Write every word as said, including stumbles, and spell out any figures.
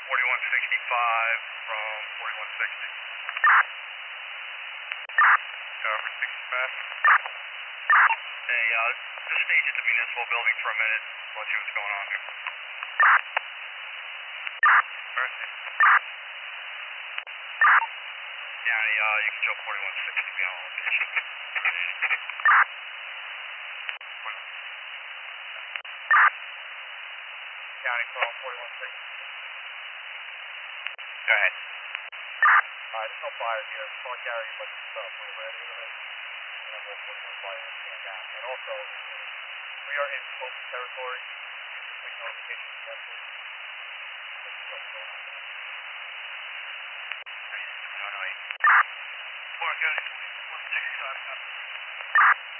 forty-one sixty-five from forty-one sixty. Tower sixty-five. Hey, uh, just stage at the municipal building for a minute. Let's see what's going on here. Alright. Downey, uh, you can jump forty-one sixty, be on location. Downey from forty-one sixty. Go ahead. Uh, there's no fire here. It's called Gary, but it's uh, we're ready to and then we'll put one fire and stand down. And also, we are in close territory. You just make notification to them, please. What's going on there? No, no, eight. Mark, forty-one sixty-five.